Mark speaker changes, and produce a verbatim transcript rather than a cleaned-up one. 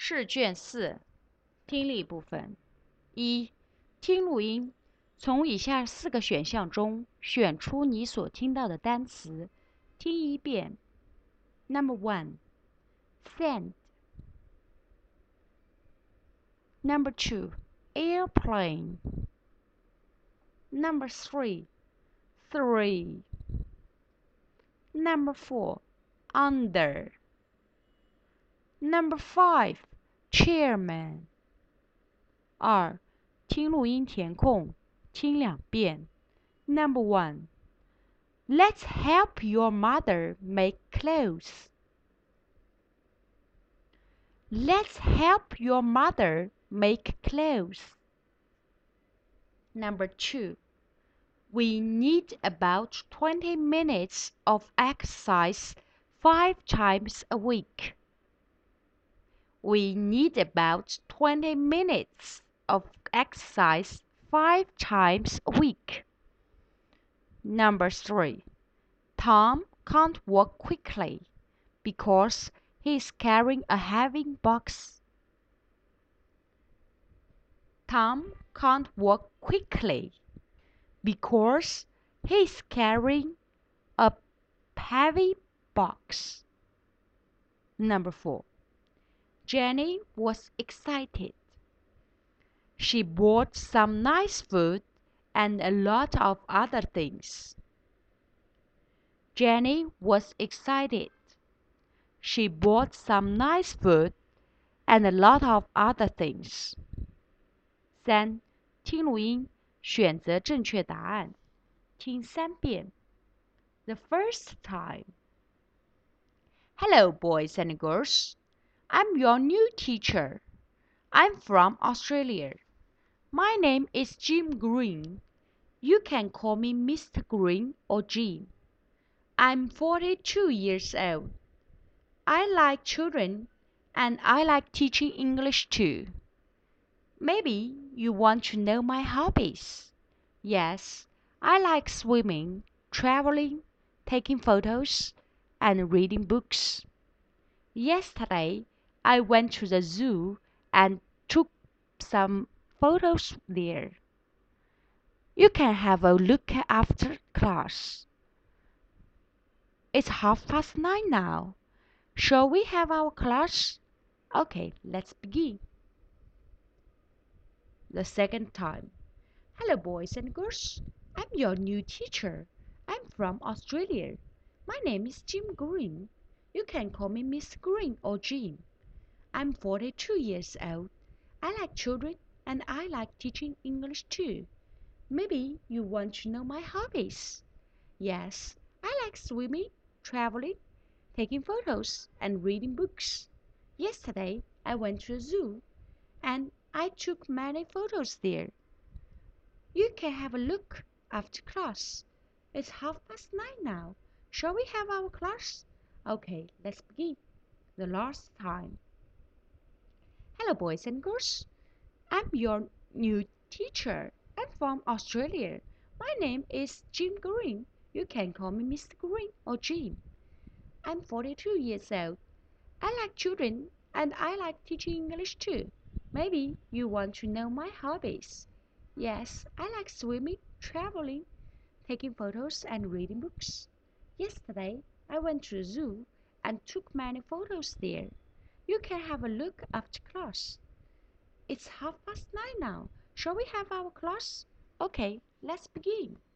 Speaker 1: 试卷四，听力部分。一、听录音，从以下四个选项中选出你所听到的单词，听一遍。Number one, sand. Number two, airplane. Number three, three. Number four, under. Number five, chairman. 二、听录音填空，听两遍。Number one, let's help your mother make clothes. Let's help your mother make clothes. Number two, we need about twenty minutes of exercise five times a week. We need about twenty minutes of exercise five times a week. Number three, Tom can't walk quickly because he is carrying a heavy box. Tom can't walk quickly because he is carrying a heavy box. Number four, Jenny was excited. She bought some nice food and a lot of other things. Jenny was excited. She bought some nice food and a lot of other things. 三、听录音，选择正确答案，听三遍。The first time. Hello, boys and girls. I'm your new teacher. I'm from Australia. My name is Jim Green. You can call me Mister Green or Jim. I'm forty-two years old. I like children and I like teaching English too. Maybe you want to know my hobbies. Yes, I like swimming, traveling, taking photos, and reading books. Yesterday, I went to the zoo and took some photos there. You can have a look after class. It's half past nine now. Shall we have our class? Okay, let's begin. The second time. Hello, boys and girls. I'm your new teacher. I'm from Australia. My name is Jim Green. You can call me Miss Green or Jim. I'm forty-two years old. I like children and I like teaching English too. Maybe you want to know my hobbies. Yes, I like swimming, traveling, taking photos, and reading books. Yesterday, I went to the zoo and I took many photos there. You can have a look after class. It's half past nine now. Shall we have our class? Okay, let's begin. The last time. Hello, boys and girls. I'm your new teacher. I'm from Australia. My name is Jim Green. You can call me Mister Green or Jim. I'm forty-two years old. I like children and I like teaching English too. Maybe you want to know my hobbies. Yes, I like swimming, traveling, taking photos and reading books. Yesterday, I went to the zoo and took many photos there. You can have a look after class. It's half past nine now. Shall we have our class? Okay, let's begin.